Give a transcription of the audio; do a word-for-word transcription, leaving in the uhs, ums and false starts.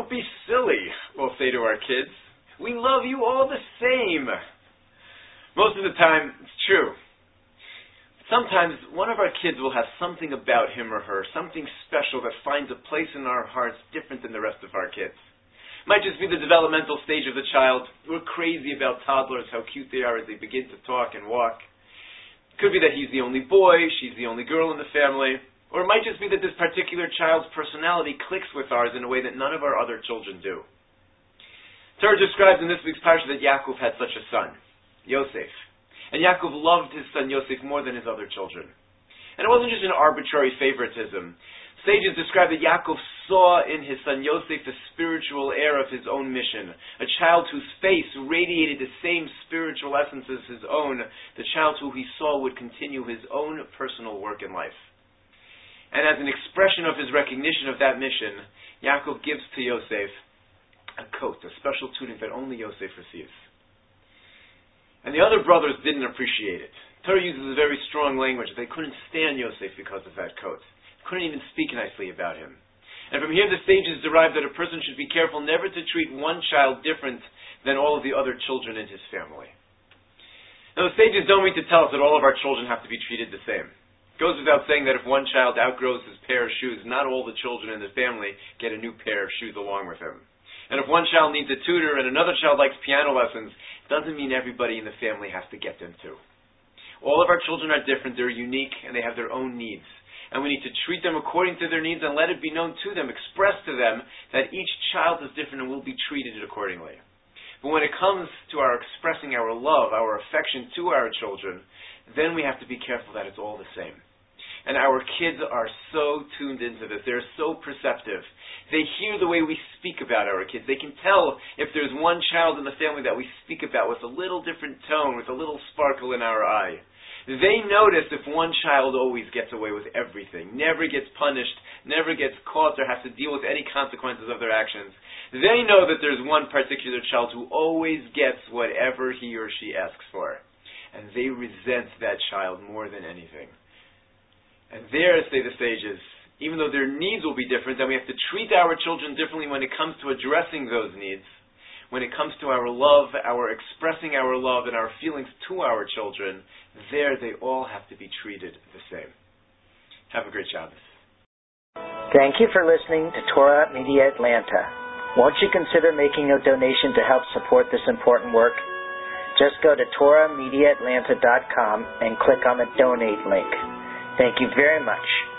Don't be silly, we'll say to our kids. We love you all the same. Most of the time, it's true. Sometimes one of our kids will have something about him or her, something special that finds a place in our hearts different than the rest of our kids. Might just be the developmental stage of the child. We're crazy about toddlers, how cute they are as they begin to talk and walk. Could be that he's the only boy, she's the only girl in the family. Or it might just be that this particular child's personality clicks with ours in a way that none of our other children do. Torah describes in this week's parsha that Yaakov had such a son, Yosef. And Yaakov loved his son Yosef more than his other children. And it wasn't just an arbitrary favoritism. Sages describe that Yaakov saw in his son Yosef the spiritual heir of his own mission, a child whose face radiated the same spiritual essence as his own, the child who he saw would continue his own personal work in life. And as an expression of his recognition of that mission, Yaakov gives to Yosef a coat, a special tunic that only Yosef receives. And the other brothers didn't appreciate it. Torah uses a very strong language. They couldn't stand Yosef because of that coat. Couldn't even speak nicely about him. And from here the sages derive that a person should be careful never to treat one child different than all of the other children in his family. Now the sages don't mean to tell us that all of our children have to be treated the same. It goes without saying that if one child outgrows his pair of shoes, not all the children in the family get a new pair of shoes along with him. And if one child needs a tutor and another child likes piano lessons, it doesn't mean everybody in the family has to get them too. All of our children are different, they're unique, and they have their own needs. And we need to treat them according to their needs and let it be known to them, express to them that each child is different and will be treated accordingly. But when it comes to our expressing our love, our affection to our children, then we have to be careful that it's all the same. And our kids are so tuned into this. They're so perceptive. They hear the way we speak about our kids. They can tell if there's one child in the family that we speak about with a little different tone, with a little sparkle in our eye. They notice if one child always gets away with everything, never gets punished, never gets caught or has to deal with any consequences of their actions. They know that there's one particular child who always gets whatever he or she asks for. And they resent that child more than anything. And there, say the sages, even though their needs will be different, then we have to treat our children differently when it comes to addressing those needs. When it comes to our love, our expressing our love and our feelings to our children, there they all have to be treated the same. Have a great Shabbos. Thank you for listening to Torah Media Atlanta. Won't you consider making a donation to help support this important work? Just go to torah media atlanta dot com and click on the donate link. Thank you very much.